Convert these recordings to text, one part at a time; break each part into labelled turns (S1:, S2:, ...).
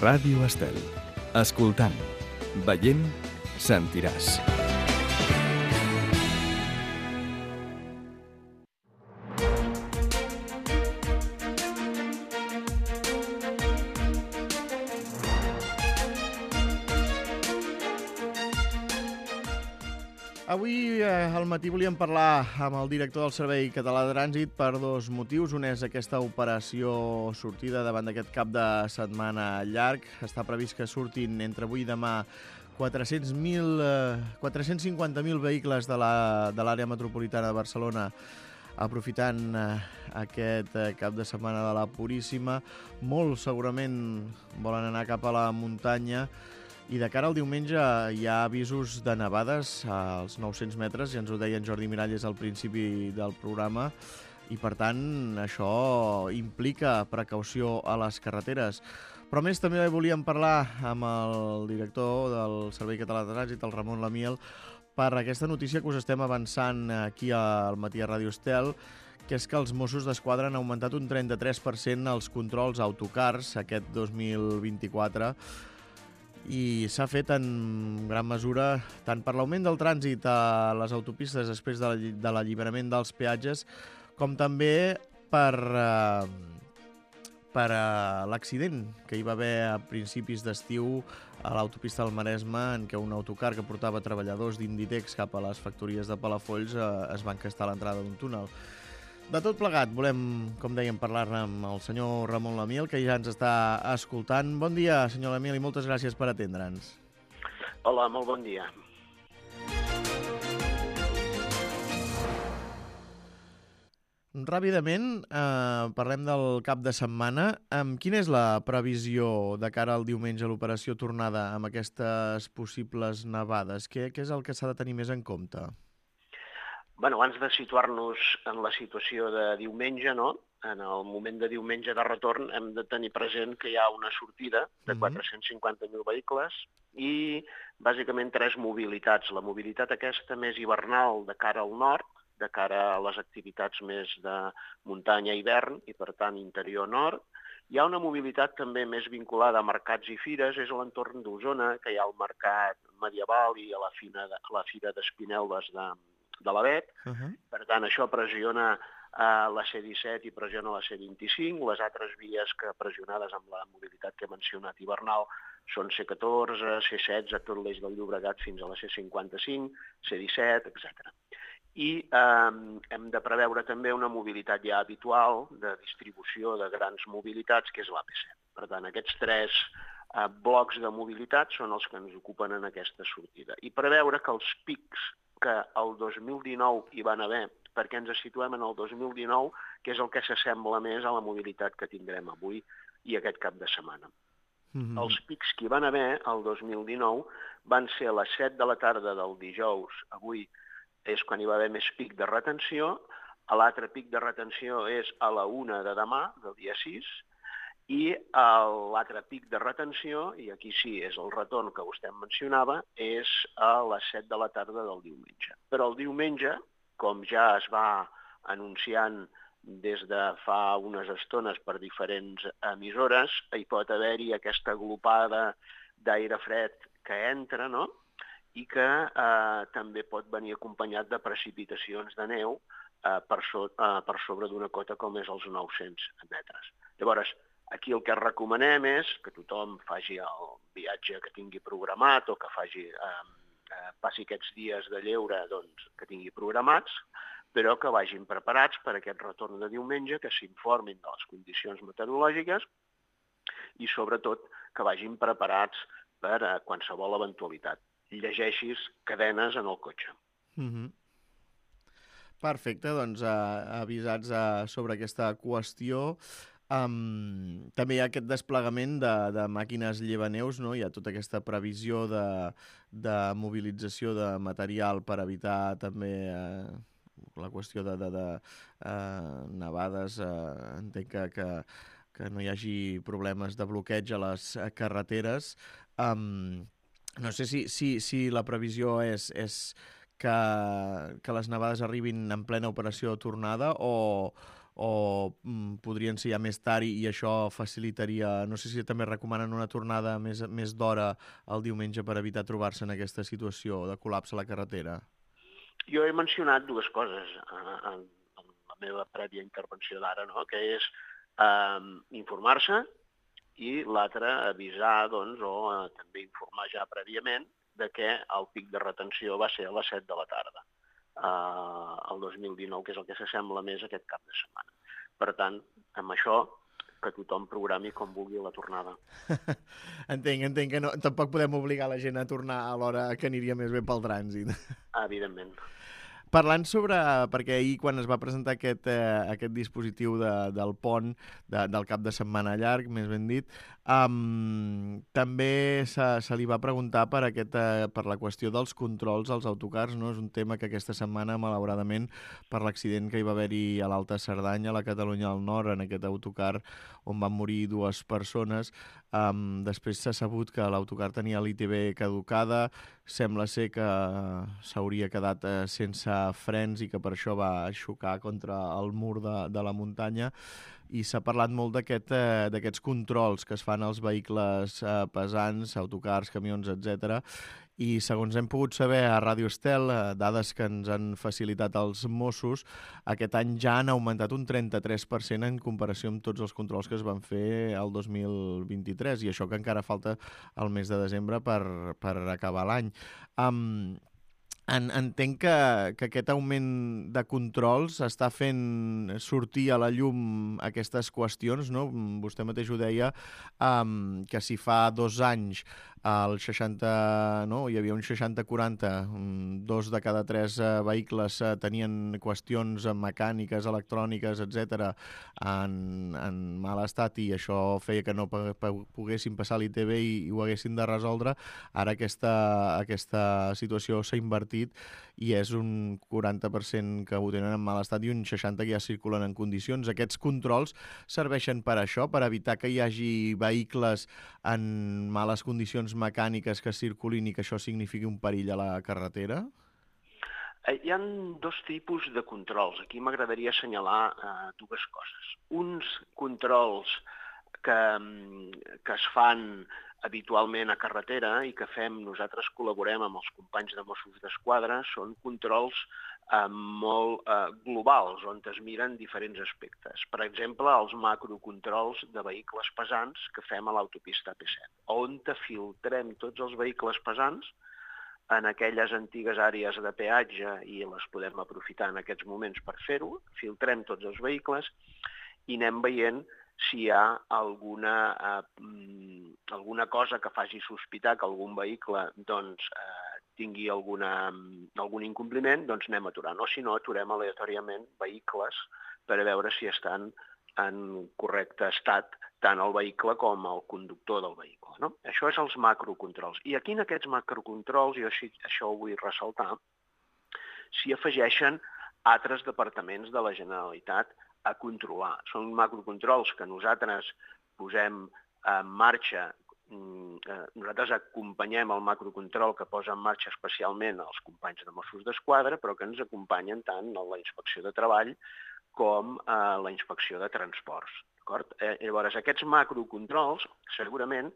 S1: Ràdio Estel. Escoltant, veient, sentiràs.
S2: Avui al matí volíem parlar amb el director del Servei Català de Trànsit per dos motius. Un és aquesta operació sortida davant d'aquest cap de setmana llarg. Està previst que surtin entre avui i demà 450.000 vehicles de l'àrea metropolitana de Barcelona, aprofitant aquest cap de setmana de la Puríssima. Molts segurament volen anar cap a la muntanya. I de cara al diumenge hi ha avisos de nevades als 900 metres, ja ens ho deia en Jordi Miralles al principi del programa, i per tant això implica precaució a les carreteres. Però a més també volíem parlar amb el director del Servei Català de Trànsit, el Ramon Lamiel, per aquesta notícia que us estem avançant aquí al matí a Ràdio Estel, que és que els Mossos d'Esquadra han augmentat un 33% els controls a autocars aquest 2024, i s'ha fet en gran mesura tant per l'augment del trànsit a les autopistes després de l'alliberament dels peatges, com també per l'accident que hi va haver a principis d'estiu a l'autopista del Maresme, en què un autocar que portava treballadors d'Inditex cap a les factories de Palafolls es va encastar a l'entrada d'un túnel. De tot plegat, volem, com dèiem, parlar-ne amb el senyor Ramon Lamiel, que ja ens està escoltant. Bon dia, senyor Lamiel, i moltes gràcies per atendre'ns.
S3: Hola, molt bon dia.
S2: Ràpidament, parlem del cap de setmana. Quina és la previsió de cara al diumenge a l'operació tornada amb aquestes possibles nevades? Què és el que s'ha de tenir més en compte?
S3: Bueno, abans de situar-nos en la situació de diumenge, no? En el moment de diumenge de retorn hem de tenir present que hi ha una sortida de 450.000 vehicles i bàsicament tres mobilitats. La mobilitat aquesta més hivernal de cara al nord, de cara a les activitats més de muntanya i hivern i per tant interior nord. Hi ha una mobilitat també més vinculada a mercats i fires, és a l'entorn d'Osona, que hi ha el mercat medieval i a la fira d'Espinelves de l'Avet. Per tant, això pressiona la C-17 i pressiona la C-25. Les altres vies que pressionades amb la mobilitat que he mencionat hivernal són C-14, C-16, tot l'eix del Llobregat fins a la C-55, C-17, etc. I hem de preveure també una mobilitat ja habitual de distribució de grans mobilitats, que és l'AP7. Per tant, aquests tres blocs de mobilitat són els que ens ocupen en aquesta sortida. I preveure que els pics que el 2019 hi van haver, perquè ens situem en el 2019, que és el que s'assembla més a la mobilitat que tindrem avui i aquest cap de setmana. Els pics que hi van haver el 2019 van ser a les 7 de la tarda del dijous, avui és quan hi va haver més pic de retenció, l'altre pic de retenció és a la 1 de demà, del dia 6, i l'altre pic de retenció, i aquí sí és el retorn que vostè mencionava, és a les 7 de la tarda del diumenge. Però el diumenge, com ja es va anunciant des de fa unes estones per diferents emissores, hi pot haver-hi aquesta glopada d'aire fred que entra, no? I que també pot venir acompanyat de precipitacions de neu per sobre d'una cota com és els 900 metres. Llavors, aquí el que recomanem és que tothom faci el viatge que tingui programat o que passi aquests dies de lleure que tingui programats, però que vagin preparats per aquest retorn de diumenge, que s'informin de les condicions meteorològiques i, sobretot, que vagin preparats per a qualsevol eventualitat. Llegeixis cadenes en el cotxe.
S2: Perfecte, doncs avisats sobre aquesta qüestió. També hi ha aquest desplegament de màquines llevaneus, no? Hi ha tota aquesta previsió de mobilització de material per evitar també la qüestió de nevades. Entenc que no hi hagi problemes de bloqueig a les carreteres. No sé si la previsió és que les nevades arribin en plena operació tornada o o podrien ser ja més tard i això facilitaria... No sé si també recomanen una tornada més d'hora el diumenge per evitar trobar-se en aquesta situació de col·lapse a la carretera.
S3: Jo he mencionat dues coses en la meva prèvia intervenció d'ara, no? Que és informar-se i l'altre avisar, doncs, o també informar ja prèviament de que el pic de retenció va ser a les 7 de la tarda, el 2019, que és el que s'assembla més a aquest cap de setmana. Per tant, amb això, que tothom programi com vulgui la tornada.
S2: Entenc que no, tampoc podem obligar la gent a tornar a l'hora que aniria més bé pel trànsit.
S3: Evidentment.
S2: Parlant sobre... Perquè ahir, quan es va presentar aquest dispositiu del pont, del cap de setmana llarg, més ben dit, també se li va preguntar per la qüestió dels controls als autocars, no? És un tema que aquesta setmana, malauradament, per l'accident que hi va haver-hi a l'Alta Cerdanya, a la Catalunya del Nord, en aquest autocar on van morir 2 persones, després s'ha sabut que l'autocar tenia l'ITB caducada, sembla ser que s'hauria quedat sense frens i que per això va xocar contra el mur de la muntanya, i s'ha parlat molt d'aquests controls que es fan als vehicles pesants, autocars, camions, etc. I segons hem pogut saber a Ràdio Estel, dades que ens han facilitat els Mossos, aquest any ja han augmentat un 33% en comparació amb tots els controls que es van fer el 2023, i això que encara falta el mes de desembre per acabar l'any. Entenc que aquest augment de controls està fent sortir a la llum aquestes qüestions, no? Vostè mateix ho deia, que si fa 2 anys el 60, no? Hi havia un 60-40, 2 de cada 3 vehicles tenien qüestions mecàniques, electròniques, etc. en mal estat, i això feia que no poguessin passar l'ITB i ho haguessin de resoldre. Ara aquesta situació s'ha invertit i és un 40% que ho tenen en mal estat i un 60% que ja circulen en condicions. Aquests controls serveixen per això, per evitar que hi hagi vehicles en males condicions mecàniques que circulin i que això signifiqui un perill a la carretera?
S3: Hi ha 2 tipus de controls. Aquí m'agradaria assenyalar 2 coses. Uns controls que es fan habitualment a carretera i que nosaltres col·laborem amb els companys de Mossos d'Esquadra, són controls molt globals, on es miren diferents aspectes. Per exemple, els macrocontrols de vehicles pesants que fem a l'autopista AP7, on filtrem tots els vehicles pesants en aquelles antigues àrees de peatge i les podem aprofitar en aquests moments per fer-ho, filtrem tots els vehicles i anem veient si hi ha alguna cosa que faci sospitar que algun vehicle tingui algun incompliment, doncs anem aturant. O si no, aturem aleatòriament vehicles per veure si estan en correcte estat tant el vehicle com el conductor del vehicle, no? Això és els macrocontrols. I aquí en aquests macrocontrols, jo això ho vull ressaltar, s'hi afegeixen altres departaments de la Generalitat a controlar. Són macrocontrols que nosaltres posem en marxa, nosaltres acompanyem el macrocontrol que posa en marxa especialment els companys de Mossos d'Esquadra, però que ens acompanyen tant a la Inspecció de Treball com a la Inspecció de Transports. Llavors, aquests macrocontrols segurament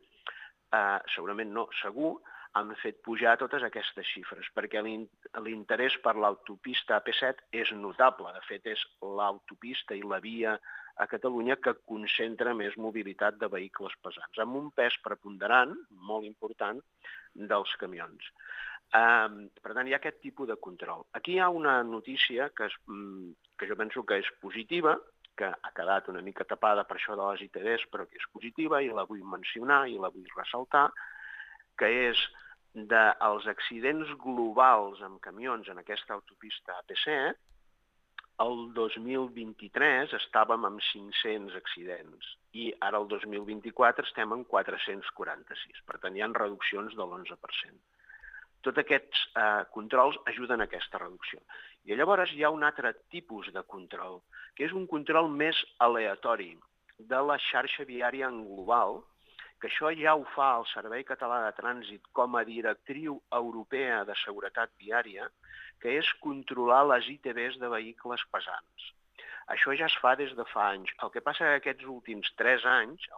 S3: segur, han fet pujar totes aquestes xifres, perquè l'interès per l'autopista AP7 és notable. De fet, és l'autopista i la via a Catalunya que concentra més mobilitat de vehicles pesants, amb un pes preponderant, molt important, dels camions. Per tant, hi ha aquest tipus de control. Aquí hi ha una notícia que jo penso que és positiva, que ha quedat una mica tapada per això de les ITDs, però que és positiva i la vull mencionar i la vull ressaltar, que és dels accidents globals amb camions en aquesta autopista AP7, el 2023 estàvem amb 500 accidents i ara el 2024 estem en 446. Per tant, hi ha reduccions de l'11%. Tots aquests controls ajuden a aquesta reducció. I llavors hi ha un altre tipus de control, que és un control més aleatori de la xarxa viària en global, que això ja ho fa el Servei Català de Trànsit com a directriu europea de seguretat viària, que és controlar les ITBs de vehicles pesants. Això ja es fa des de fa anys. El que passa que aquests últims 3 anys,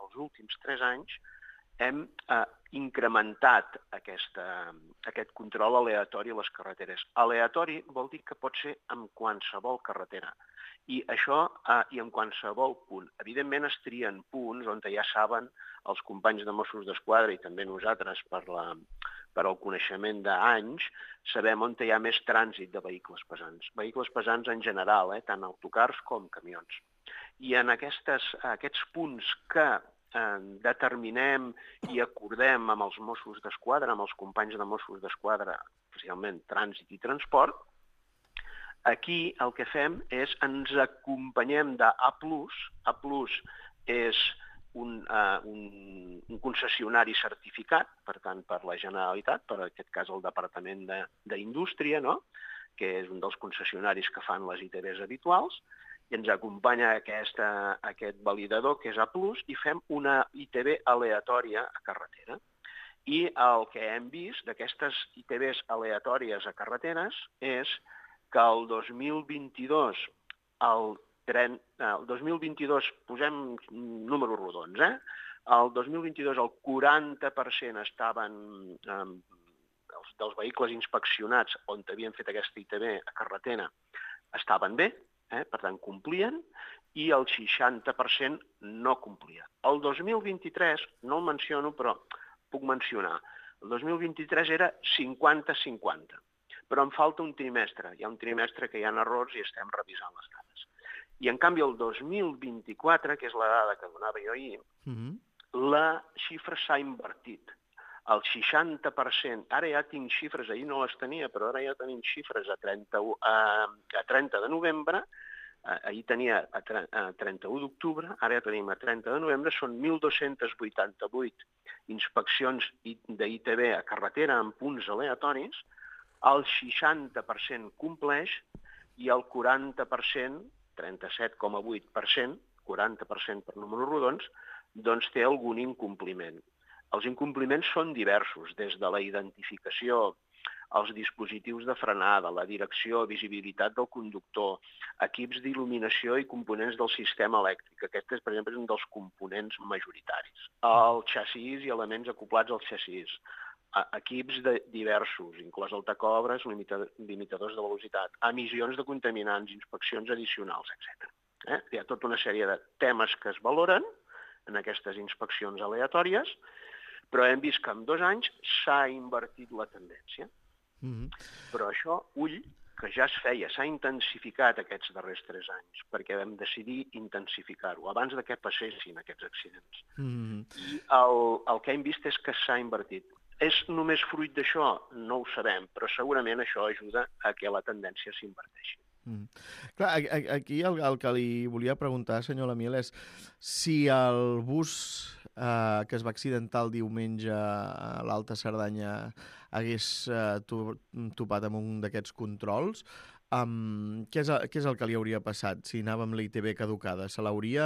S3: hem incrementat aquest control aleatori a les carreteres. Aleatori vol dir que pot ser en qualsevol carretera. I això, i en qualsevol punt. Evidentment es trien punts on ja saben els companys de Mossos d'Esquadra i també nosaltres per al coneixement d'anys, sabem on hi ha més trànsit de vehicles pesants. Vehicles pesants en general, tant autocars com camions. I en aquests punts que determinem i acordem amb els Mossos d'Esquadra, amb els companys de Mossos d'Esquadra, especialment trànsit i transport, aquí el que fem és ens acompanyem d'A+. A+ és un concessionari certificat, per tant, per la Generalitat, per aquest cas el Departament d'Indústria, no? Que és un dels concessionaris que fan les ITVs habituals, i ens acompanya aquest validador, que és A+, i fem una ITV aleatòria a carretera. I el que hem vist d'aquestes ITVs aleatòries a carreteres és que el 2022, posem números rodons, el 2022 el 40% estaven, dels vehicles inspeccionats on havien fet aquesta ITV a carretera estaven bé, per tant complien, i el 60% no complia. El 2023, no el menciono, però puc mencionar, el 2023 era 50-50. Però em falta un trimestre. Hi ha un trimestre que hi ha errors i estem revisant les dades. I, en canvi, el 2024, que és la dada que donava jo ahir, la xifra s'ha invertit. El 60%, ara ja tinc xifres, ahir no les tenia, però ara ja tenim xifres a 30 de novembre, ahir tenia a 31 d'octubre, ara ja tenim a 30 de novembre, són 1.288 inspeccions d'ITV a carretera en punts aleatoris, el 60% compleix i el 40%, 37,8%, 40% per números rodons, doncs té algun incompliment. Els incompliments són diversos, des de la identificació, els dispositius de frenada, la direcció, visibilitat del conductor, equips d'il·luminació i components del sistema elèctric. Aquest, per exemple, és un dels components majoritaris. El xassís i elements acoplats al xassís. Equips diversos, inclòs el tacògrafs, limitadors de velocitat, emissions de contaminants, inspeccions addicionals, etc. Hi ha tota una sèrie de temes que es valoren en aquestes inspeccions aleatòries, però hem vist que en 2 anys s'ha invertit la tendència. Però això, ull, que ja es feia, s'ha intensificat aquests darrers 3 anys, perquè vam decidir intensificar-ho, abans de que passessin aquests accidents. I el que hem vist és que s'ha invertit. És només fruit d'això? No ho sabem, però segurament això ajuda a que la tendència s'inverteixi.
S2: Clar, aquí el que li volia preguntar, senyor Lamiel, és si el bus que es va accidentar el diumenge a l'Alta Cerdanya hagués topat amb un d'aquests controls, què és el que li hauria passat si anava amb la ITV caducada? Se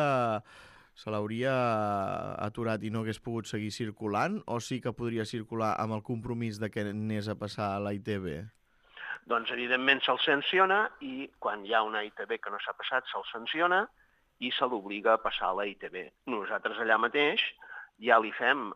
S2: l'hauria aturat i no hagués pogut seguir circulant, o sí que podria circular amb el compromís de que anés a passar a la ITV?
S3: Doncs, evidentment, se'l sanciona i quan hi ha una ITV que no s'ha passat, se'l sanciona i se l'obliga a passar a la ITV. Nosaltres allà mateix ja li fem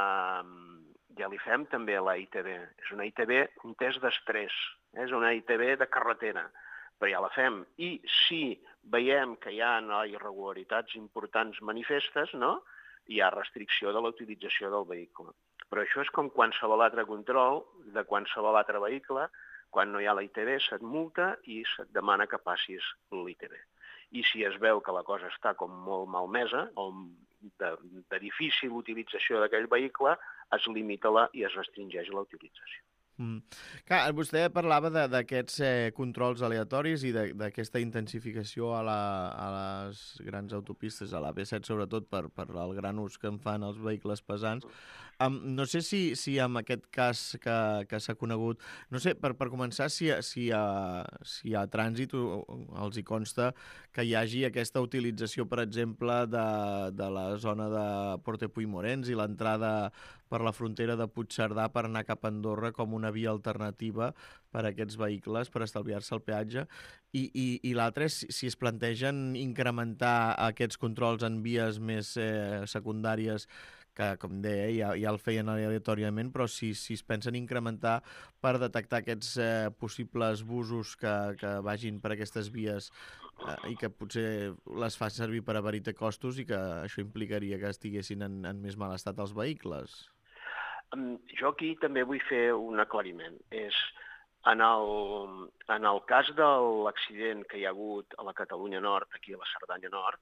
S3: també a la ITV. És una ITV, un test d'estrès, és una ITV de carretera, però ja la fem. I si veiem que hi ha irregularitats importants manifestes, no? Hi ha restricció de la utilització del vehicle. Però això és com qualsevol altre control de qualsevol altre vehicle. Quan no hi ha la ITV se't multa i se't demana que passis l'ITV. I si es veu que la cosa està com molt malmesa o de difícil utilització d'aquell vehicle, es limita i es restringeix la utilització.
S2: Clar, vostè parlava d'aquests controls aleatoris i d'aquesta intensificació a les grans autopistes, a la B7 sobretot, per el gran ús que en fan els vehicles pesants. No sé si amb aquest cas que s'ha conegut, no sé, per començar, si a Trànsit els hi consta que hi hagi aquesta utilització, per exemple, de la zona de Portepui-Morens i l'entrada per la frontera de Puigcerdà per anar cap a Andorra com una via alternativa per a aquests vehicles, per estalviar-se el peatge. I l'altre és si es plantegen incrementar aquests controls en vies més secundàries, que, com deia, ja el feien aleatòriament, però si es pensen incrementar per detectar aquests possibles busos que vagin per aquestes vies i que potser les fa servir per abaratir costos i que això implicaria que estiguessin en més mal estat els vehicles.
S3: Jo aquí també vull fer un aclariment. En el cas de l'accident que hi ha hagut a la Catalunya Nord, aquí a la Cerdanya Nord,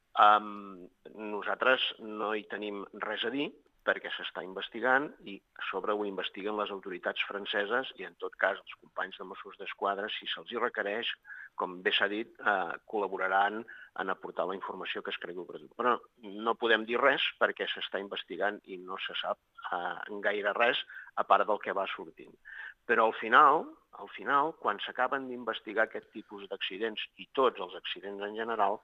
S3: nosaltres no hi tenim res a dir perquè s'està investigant i a sobre ho investiguen les autoritats franceses i en tot cas els companys de Mossos d'Esquadra, si se'ls hi requereix, com bé s'ha dit, col·laboraran en aportar la informació que es cregui oportuna. Però no podem dir res perquè s'està investigant i no se sap gaire res a part del que va sortint. Però al final, quan s'acaben d'investigar aquest tipus d'accidents i tots els accidents en general,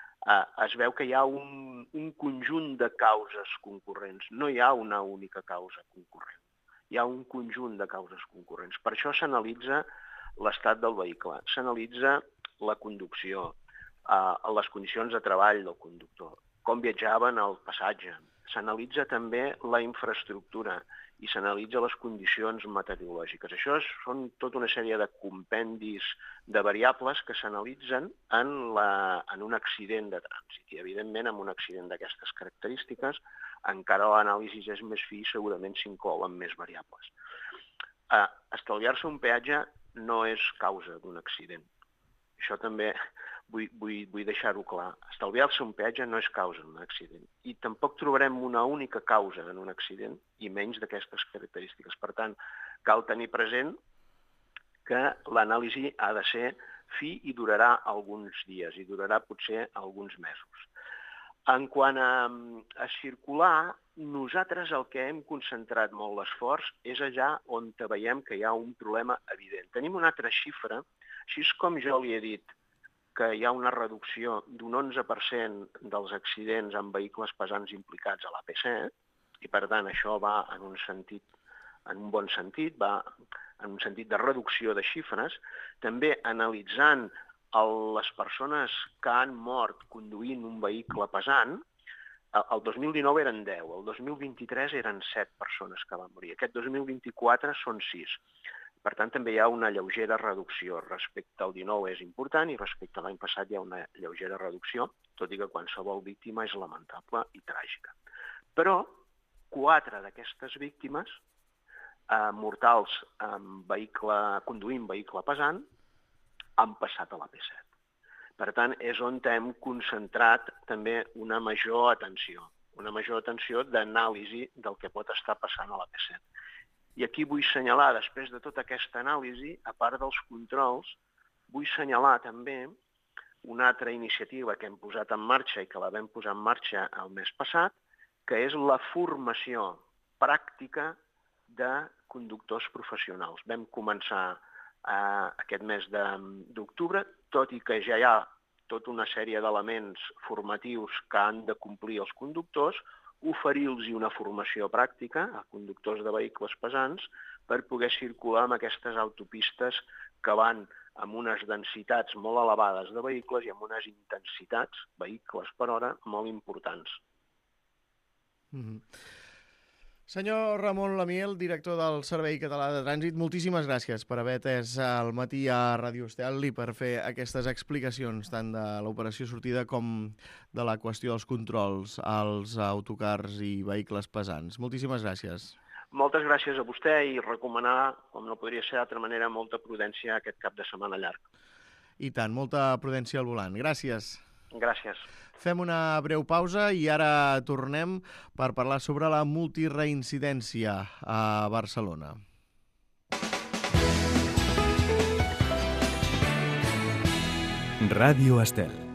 S3: es veu que hi ha un conjunt de causes concurrents. No hi ha una única causa concurrent. Hi ha un conjunt de causes concurrents. Per això s'analitza l'estat del vehicle, s'analitza la conducció, les condicions de treball del conductor, com viatjava en el passatge. S'analitza també la infraestructura i s'analitza les condicions meteorològiques. Això són tota una sèrie de compendis de variables que s'analitzen en un accident de trànsit. I, evidentment, en un accident d'aquestes característiques, encara l'anàlisi és més fi i segurament s'inclouen més variables. Estalviar-se un peatge no és causa d'un accident. Això també vull deixar-ho clar. Estalviar-se un peatge no és causa d'un accident. I tampoc trobarem una única causa en un accident, i menys d'aquestes característiques. Per tant, cal tenir present que l'anàlisi ha de ser fi i durarà alguns dies, i durarà potser alguns mesos. En quant a circular, nosaltres el que hem concentrat molt l'esforç és allà on veiem que hi ha un problema evident. Tenim una altra xifra, així com jo li he dit que hi ha una reducció d'un 11% dels accidents amb vehicles pesants implicats a l'AP7, i per tant això va en un bon sentit, va en un sentit de reducció de xifres, també analitzant les persones que han mort conduint un vehicle pesant, el 2019 eren 10, el 2023 eren 7 persones que van morir, aquest 2024 són 6. Per tant, també hi ha una lleugera reducció. Respecte al 19 és important i respecte a l'any passat hi ha una lleugera reducció, tot i que qualsevol víctima és lamentable i tràgica. Però 4 d'aquestes víctimes mortals conduint vehicle pesant han passat a l'AP7. Per tant, és on hem concentrat també una major atenció d'anàlisi del que pot estar passant a l'AP7. I aquí vull assenyalar, després de tota aquesta anàlisi, a part dels controls, vull assenyalar també una altra iniciativa que hem posat en marxa i que la vam posar en marxa el mes passat, que és la formació pràctica de conductors professionals. Vam començar aquest mes d'octubre, tot i que ja hi ha tota una sèrie d'elements formatius que han de complir els conductors, oferir-los una formació pràctica a conductors de vehicles pesants per poder circular amb aquestes autopistes que van amb unes densitats molt elevades de vehicles i amb unes intensitats, vehicles per hora, molt importants.
S2: Senyor Ramon Lamiel, director del Servei Català de Trànsit, moltíssimes gràcies per haver atès al matí a Ràdio Estel i per fer aquestes explicacions tant de l'operació sortida com de la qüestió dels controls als autocars i vehicles pesants. Moltíssimes gràcies.
S3: Moltes gràcies a vostè i recomanar, com no podria ser d'altra manera, molta prudència aquest cap de setmana llarg.
S2: I tant, molta prudència al volant. Gràcies.
S3: Gràcies.
S2: Fem una breu pausa i ara tornem per parlar sobre la multireincidència a Barcelona.
S1: Ràdio Estel.